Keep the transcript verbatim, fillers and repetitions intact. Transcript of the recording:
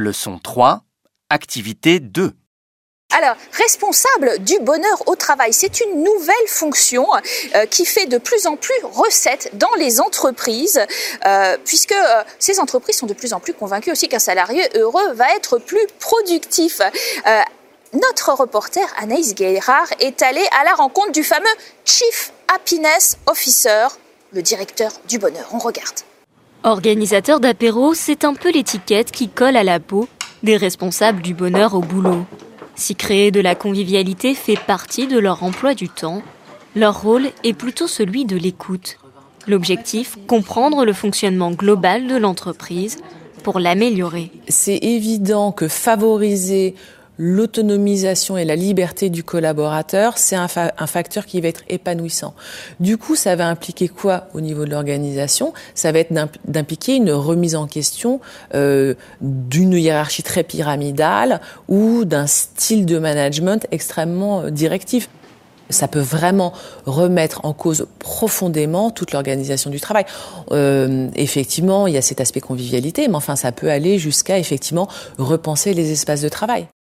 Leçon trois, activité deux. Alors, responsable du bonheur au travail, c'est une nouvelle fonction euh, qui fait de plus en plus recette dans les entreprises, euh, puisque euh, ces entreprises sont de plus en plus convaincues aussi qu'un salarié heureux va être plus productif. Euh, notre reporter Anaïs Guérard est allée à la rencontre du fameux Chief Happiness Officer, le directeur du bonheur. On regarde. Organisateur d'apéro, c'est un peu l'étiquette qui colle à la peau des responsables du bonheur au boulot. Si créer de la convivialité fait partie de leur emploi du temps, leur rôle est plutôt celui de l'écoute. L'objectif, comprendre le fonctionnement global de l'entreprise pour l'améliorer. C'est évident que favoriser l'autonomisation et la liberté du collaborateur, c'est un, fa- un facteur qui va être épanouissant. Du coup, ça va impliquer quoi au niveau de l'organisation ? Ça va être d'imp- d'impliquer une remise en question euh, d'une hiérarchie très pyramidale ou d'un style de management extrêmement euh, directif. Ça peut vraiment remettre en cause profondément toute l'organisation du travail. Euh, effectivement, il y a cet aspect convivialité, mais enfin, ça peut aller jusqu'à effectivement repenser les espaces de travail.